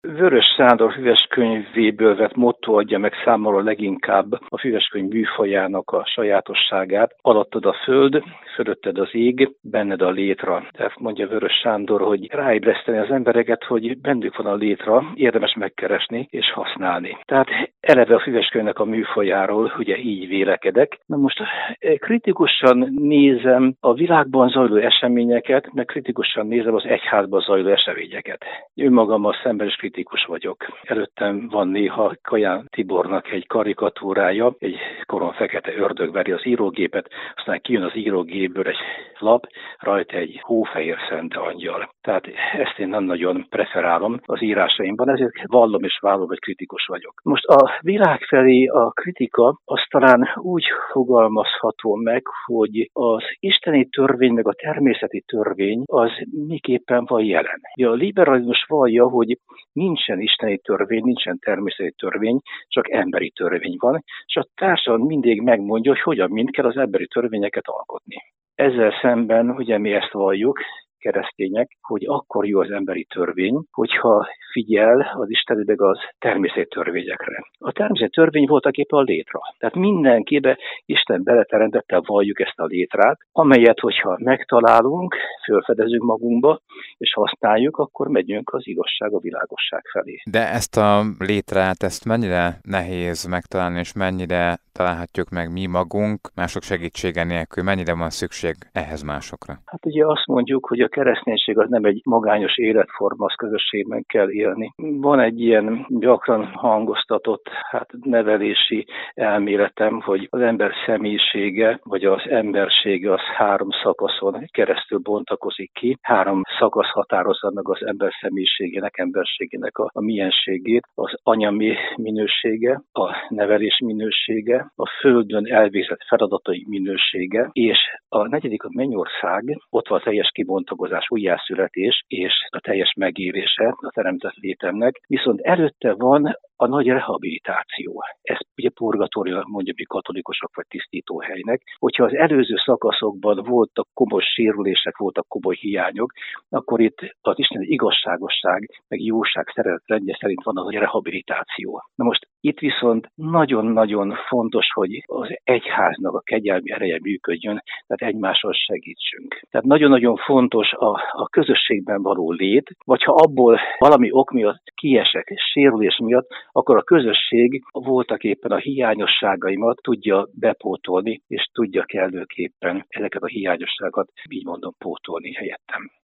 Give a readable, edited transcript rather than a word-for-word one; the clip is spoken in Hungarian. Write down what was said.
Vörös Sándor füveskönyvéből vett motto adja meg számomra leginkább a füveskönyv műfajának a sajátosságát. Alattad a föld, fölötted az ég, benned a létra. Tehát mondja Vörös Sándor, hogy ráébreszteni az embereket, hogy bennük van a létra, érdemes megkeresni és használni. Tehát eleve a füveskönyvnek a műfajáról ugye így vélekedek. Na most kritikusan nézem a világban zajló eseményeket, meg kritikusan nézem az egyházban zajló eseményeket. Önmagammal szemben is kritikus vagyok. Előttem van néha Kaján Tibornak egy karikatúrája, egy koron fekete ördög veri az írógépet, aztán kijön az írógépből egy lap, rajta egy hófehér szent angyal. Tehát ezt én nem nagyon preferálom az írásaimban, ezért vallom és vállalom, hogy kritikus vagyok. Most a világ felé a kritika az talán úgy fogalmazható meg, hogy az isteni törvény meg a természeti törvény az miképpen van jelen. Ugye a liberalizmus vallja, hogy nincsen isteni törvény, nincsen természeti törvény, csak emberi törvény van, és a társadalom mindig megmondja, hogy hogyan mind kell az emberi törvényeket alkotni. Ezzel szemben ugye mi ezt valljuk, keresztények, hogy akkor jó az emberi törvény, hogyha figyel az isteni meg az természeti törvényekre. A természeti törvény voltak éppen a létra. Tehát mindenkibe Isten beleteremtette, valljuk ezt a létrát, amelyet, hogyha megtalálunk, felfedezünk magunkba, és használjuk, akkor megyünk az igazság, a világosság felé. De ezt a létrát, ezt mennyire nehéz megtalálni, és mennyire találhatjuk meg mi magunk, mások segítsége nélkül, mennyire van szükség ehhez másokra? Hát ugye azt mondjuk, hogy a kereszténység az nem egy magányos életforma, az közösségben kell élni. Van egy ilyen gyakran hangoztatott nevelési elméletem, hogy az ember személyisége, vagy az embersége az 3 szakaszon keresztül bontakozik ki. 3 szakasz határozza meg az ember személyiségének, emberségének a mienségét, az anyami minősége, a nevelés minősége, a földön elvégzett feladatai minősége, és a 4. a mennyország, ott van a teljes kibontakozás, újjászületés és a teljes megélése a teremtett létemnek, viszont előtte van a nagy rehabilitáció. Ezt ugye purgatórium mondjuk mi katolikusok vagy tisztítóhelynek. Hogyha az előző szakaszokban voltak komoly sérülések, voltak komoly hiányok, akkor itt az isteni igazságosság, meg jóság szeretet rendje szerint van az a rehabilitáció. Na most itt viszont nagyon-nagyon fontos, hogy az egyháznak a kegyelmi ereje működjön, tehát egymással segítsünk. Tehát nagyon-nagyon fontos a közösségben való lét, vagy ha abból valami ok miatt kiesek, sérülés miatt, akkor a közösség voltak éppen a hiányosságaimat tudja bepótolni, és tudja kellőképpen ezeket a hiányosságokat, így mondom, pótolni helyettem.